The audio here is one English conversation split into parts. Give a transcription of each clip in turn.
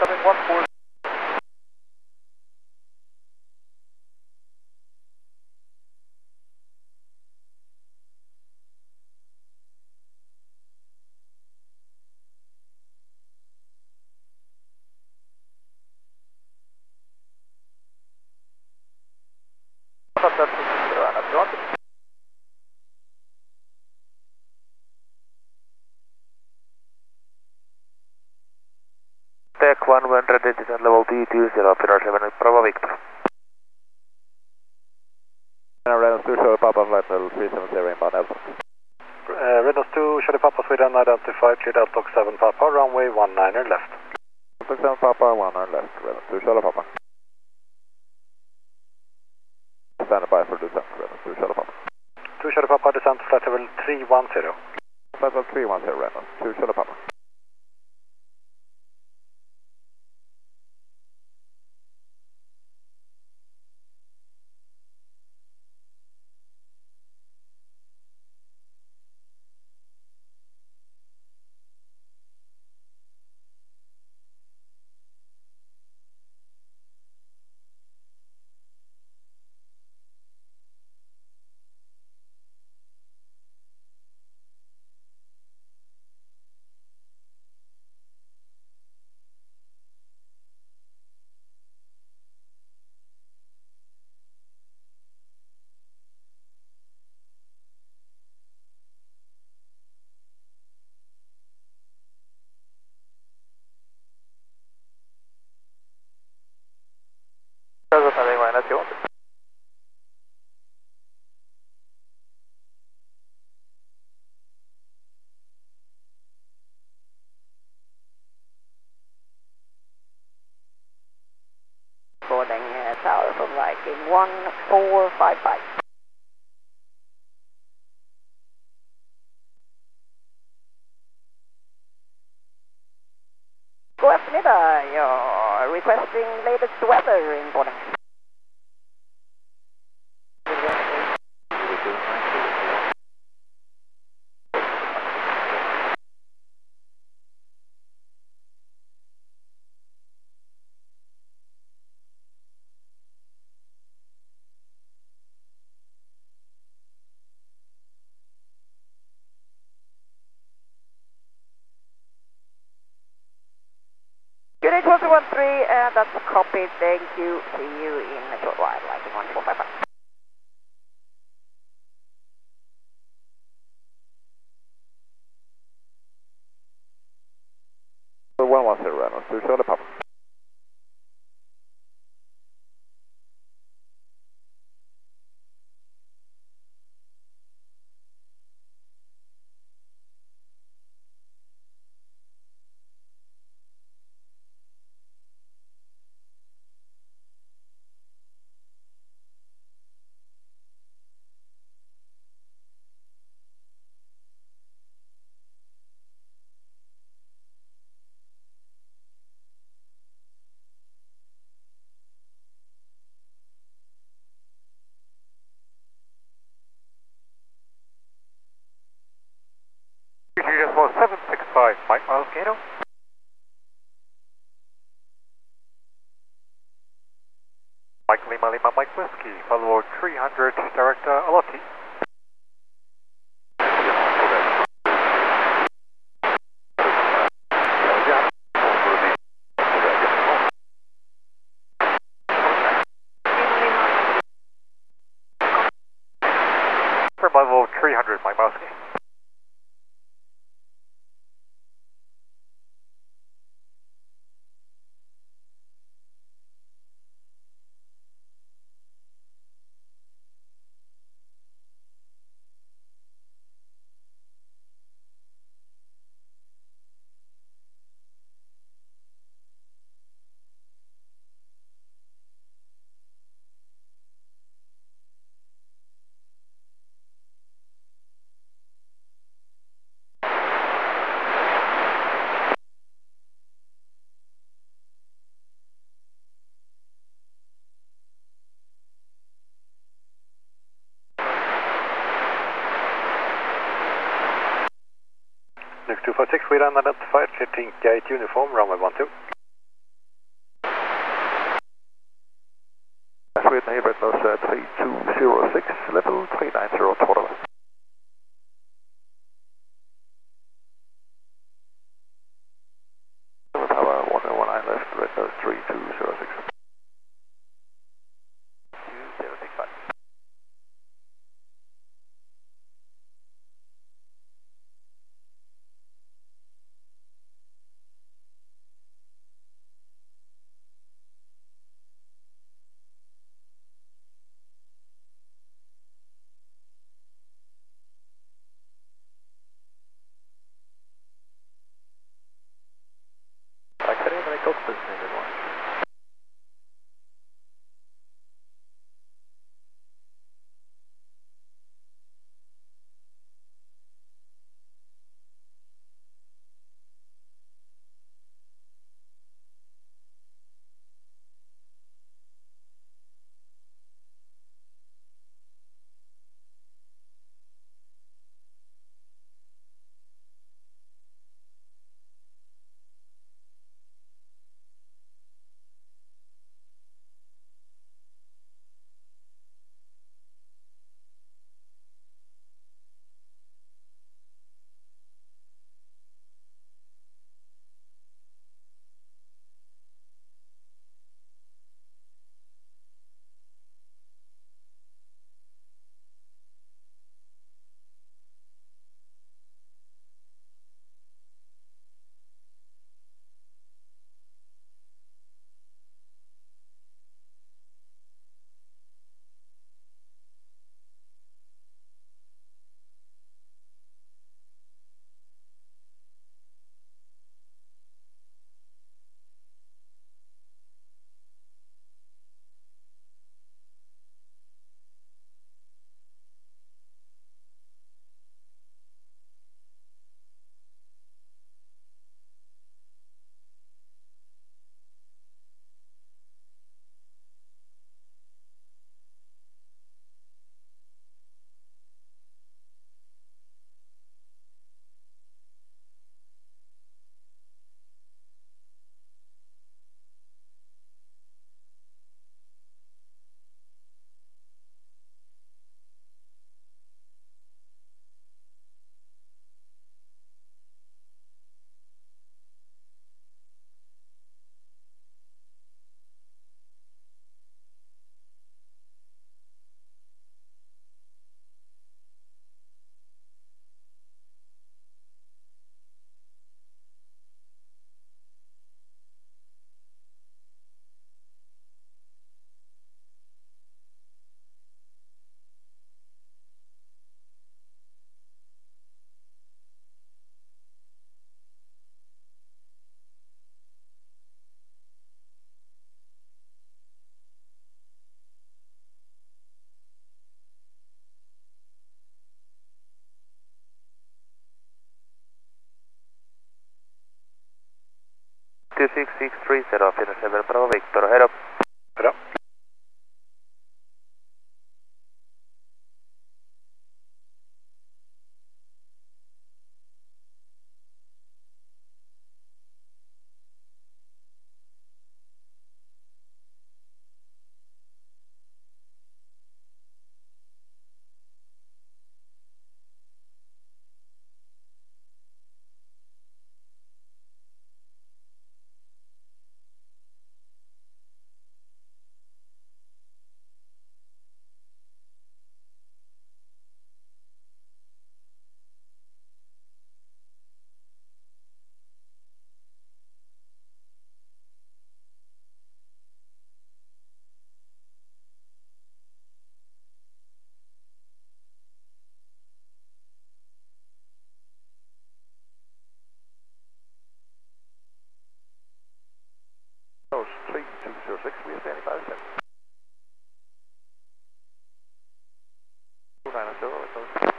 coming 14. Tech 1 when ready, descent level T20, Pilar 7, Bravo Victor. Reynolds 2, Charlie Papa, flight level 370 inbound Elton. Reynolds 2, Charlie Papa, Sweden, identified, cleared out Dock 7 Papa, runway 19er left. Dock 7 Papa, 19er left, Reynolds 2, Charlie Papa. Stand by for descent, Reynolds 2, Charlie Papa. 2 Charlie Papa, descent, flight level 310. Flight level 310, Reynolds 2, Charlie Papa. Boarding tower from Viking 1455. God eftermiddag, jag requesting latest weather in boarding. Unit 1213, that's copy, thank you, see you in a short while, like 1455. So 110, Reynolds 2, Charlie Papa. Decimal 765, Mike Mosquito. Mike Lima Lima Mike Whiskey, follow 300, direct Alotti. Level 300, Mike Mosquito. Nuke 256, Sweden, identified, clear Tink Gate uniform, runway 12. 306, level 390 total. Tower 119 left, red nose 3206. 2065. Taxi, men cockpit, everyone. Two 6630, Finnish 7 Bravo Victor, head up. Head up. Nose 3206, we are standing by the set. 290, red nose.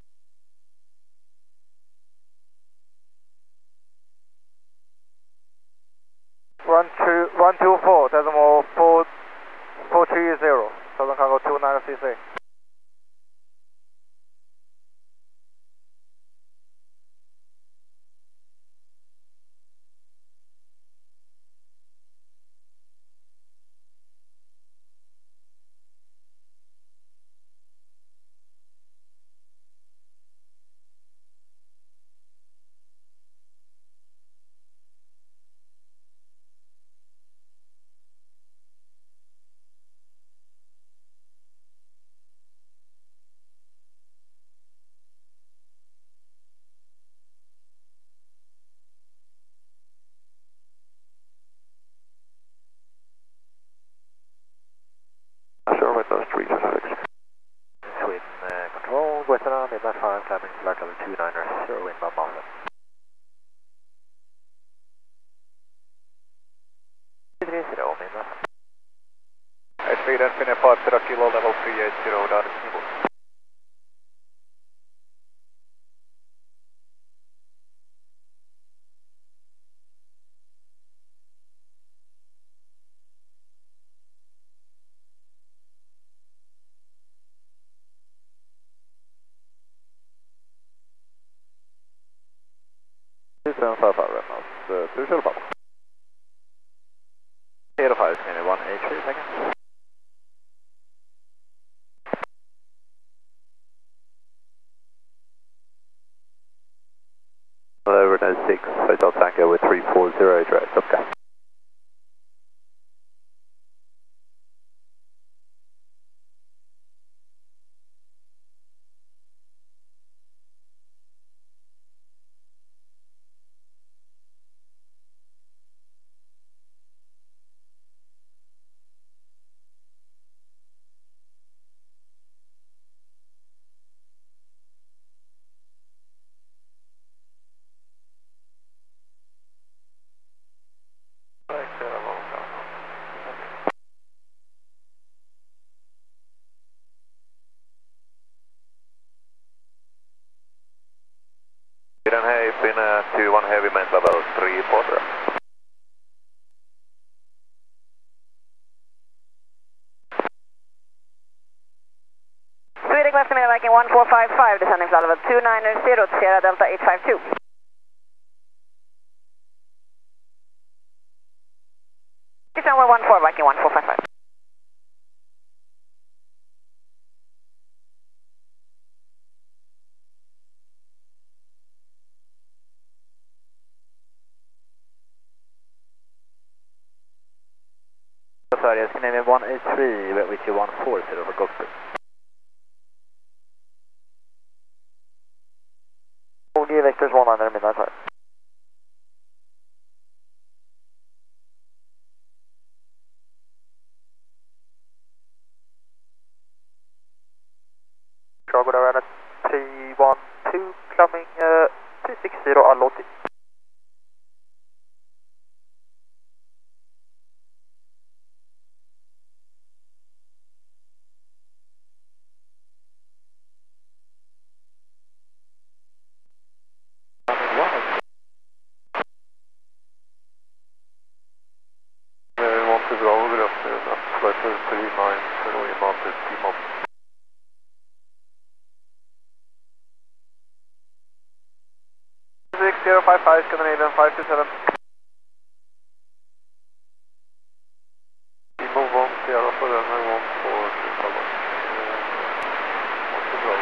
124, decimal 430, Southern Cargo 29CC. climbing flight level 290 inbound Malta. 330 inbound. Sweden, Finnair 50 kilo, level 380, direct Nibble. Reynolds, 2 Charlie Papa. 05, Skinny 183 seconds. Over no 6, Hotel Tango with 340 direct, okay. Sweden, hey, Finnair 21 heavy, main level 340. Sweden Class Camilla Viking 1455, descending flight level 290 to Sierra Delta 852. Runway 14 Viking 1455. Sorry, Scandinavian 183 with you 140 for cockpit. Only Vectors 100 midnight flight. Chicago Airlines 312, climbing 360 Aloti. Scandinavian 527. We move on Sierra for runway 14 Chicago. What's the road?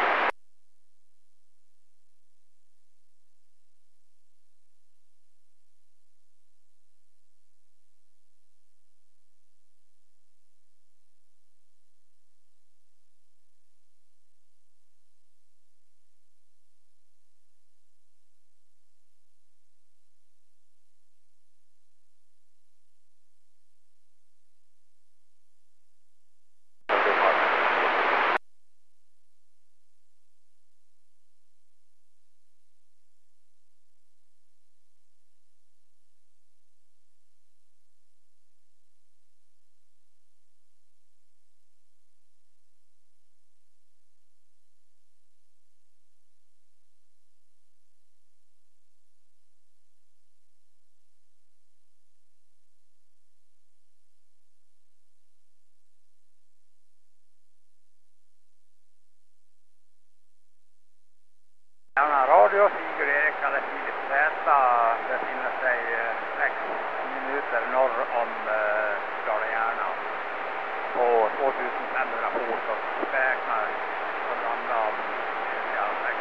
Radio Sigurd Erik Alessid Zäta befinner sig 6 minuter norr om Dala-Järna på 2500 fot och räknar på landa om cirka 6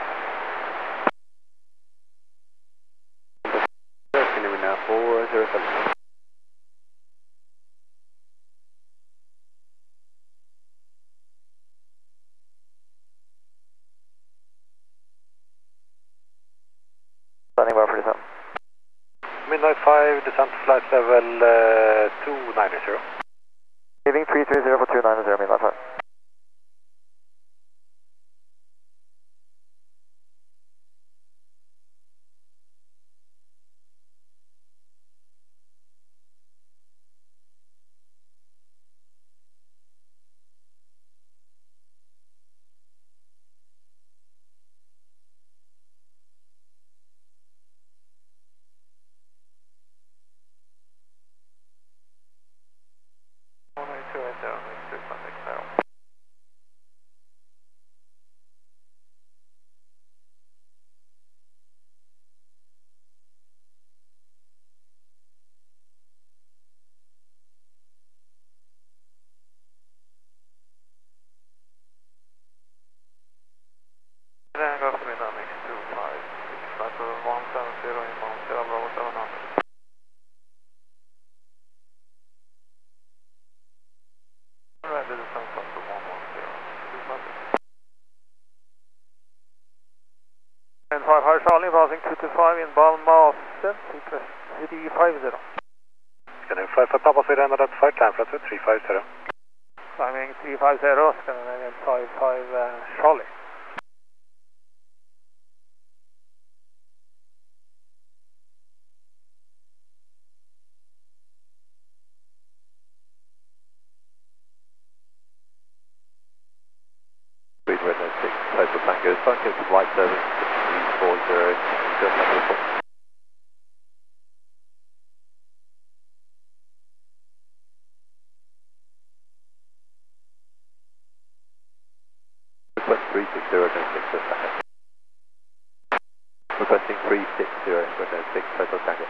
minuter. Scandinavian 407. Standing by for descent. Midnight 5, descent flight level 290. Leaving 330 for 290, Midnight 5. Charlie passing 225 in Balma CD50. Scanning 55 Papa Sweden identified, time flight 350. Climbing 350, Scandinavian 55 Charlie. Green Red 6, Total Tango, Sunken to White Service 6340, still number 4. Request 360, no 6, Tango. Requesting 360, no 6, Total Tango.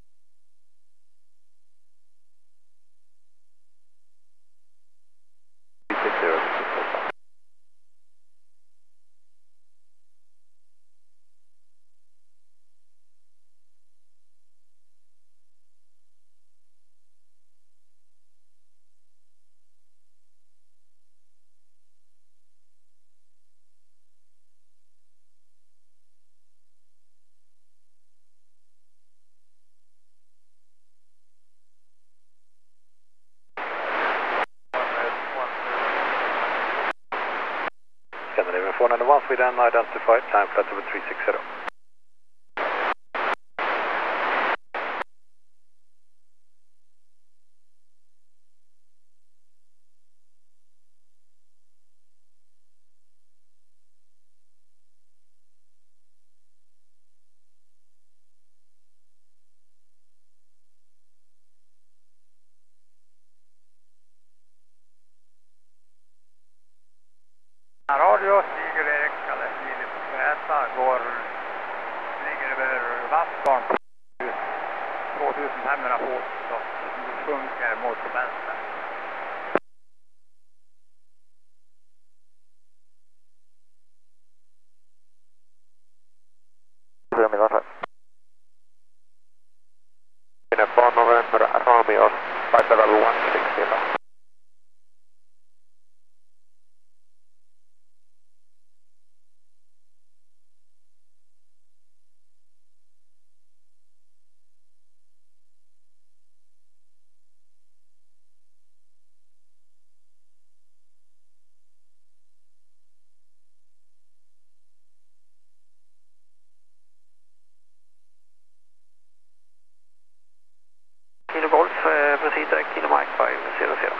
Scandinavian 491 Sweden identified, time flight 360. Radio stiger Erik Kalle Filip Zäta, ligger över Vassbarn 2500 fot och sjunker mot vänster. Singapore November Romeo 57160. Kilo Golf, proceed direct, Kilo Mike 500.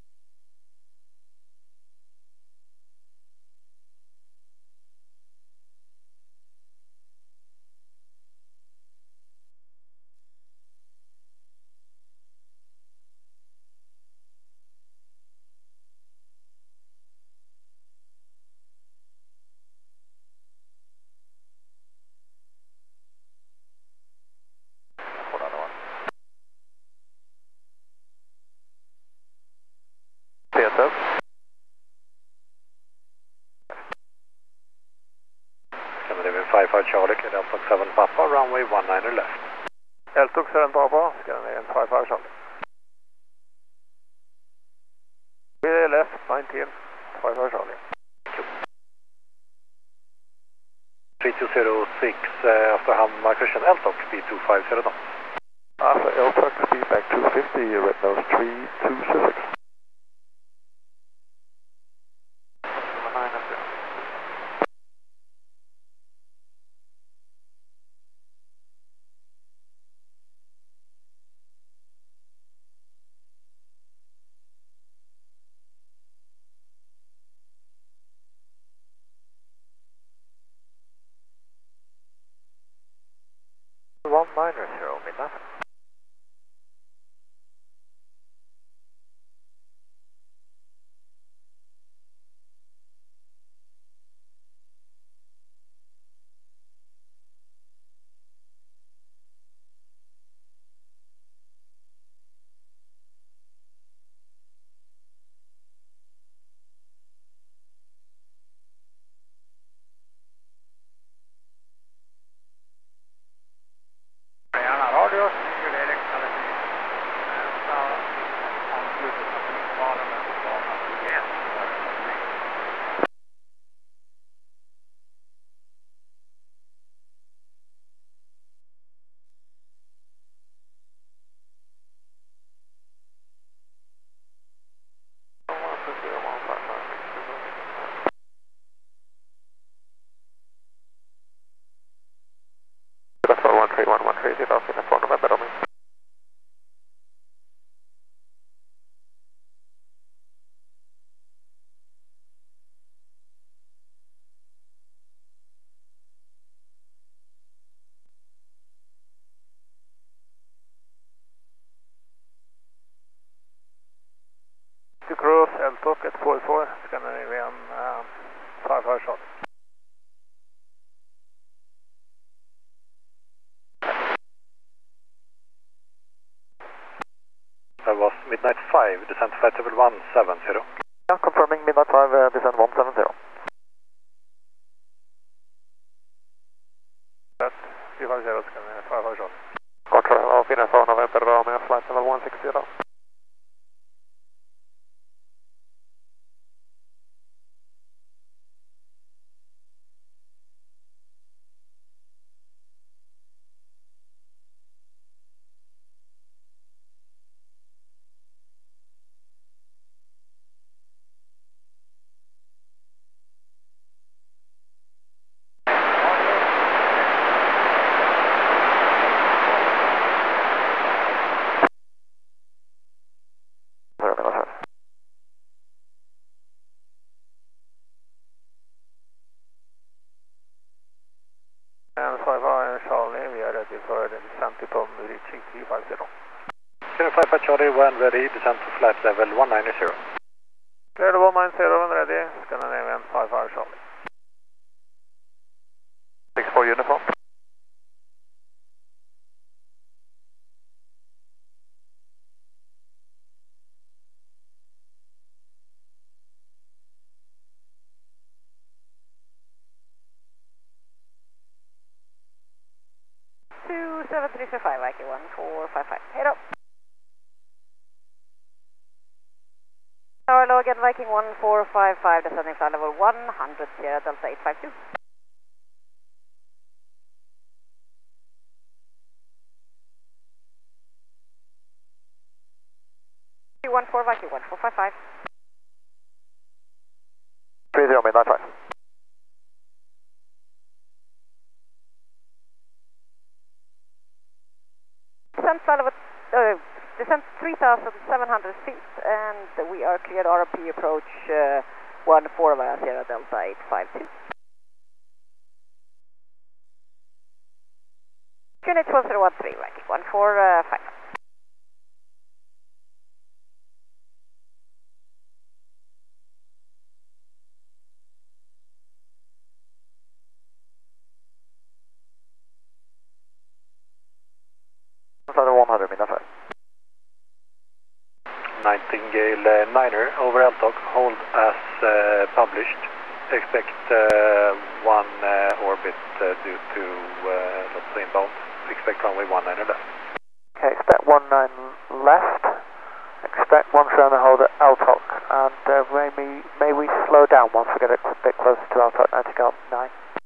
Peter. Scandinavian 55 Charlie, Delta 7 Papa, runway 19 left. Eltok 7 Papa, Scandinavian 55 Charlie. Left 19, 55 Charlie. 3206 after Hammarby Christian Eltok, speed 250 knots. After Eltok, speed back 250, red nose 3206. One minor, zero, midnight. To cruise Eltok at 44, Scandinavian 55 shot. That was Midnight 5, descent flight level 170. Yeah, confirming Midnight 5, descent 170. That 350 Scandinavian 55 shot. Control Alpine for November Romeo, flight level 160. And 55 Charlie, we are ready for the descent upon reaching 350. 05 Charlie, when ready, descent to flight level 190. Clear 190 when ready, Scandinavian 55 Charlie. 64 uniform. Two 7355, IQ 1455. Head up. Tower Logan, Viking 1455, descending flight level 100, Sierra Delta 852. 14, Viking 1455. 30 Midnight 5. Descent 3,700 feet, and we are cleared RP approach 14 via Sierra Delta 852. Unit 1013, Viking 1455. Flight 100 Midnight 5. Nightingale 9er over Eltok, hold as published. Expect one orbit due to lots of inbound. Expect runway 19 left. Okay, expect 19 left. Expect 13 hold at Eltok, and may we slow down once we get a bit closer to Eltok, Nightingale 9.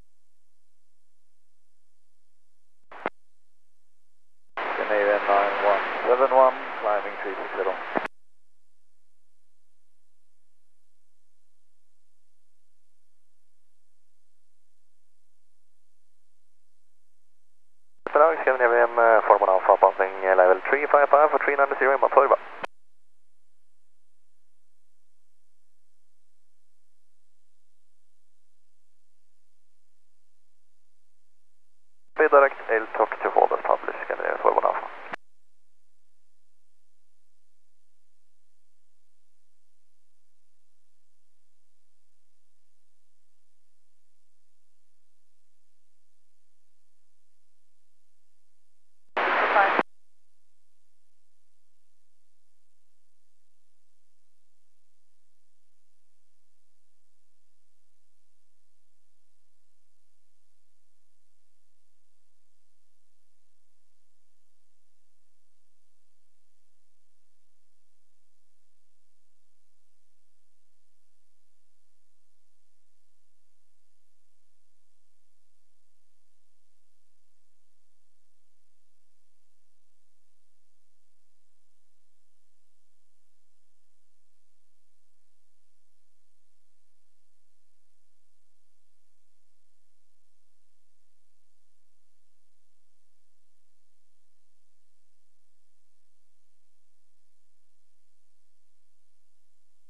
Scandinavian 9171, climbing 360. Scandinavian Formula Alpha passing level 355 for 390 in Maturba.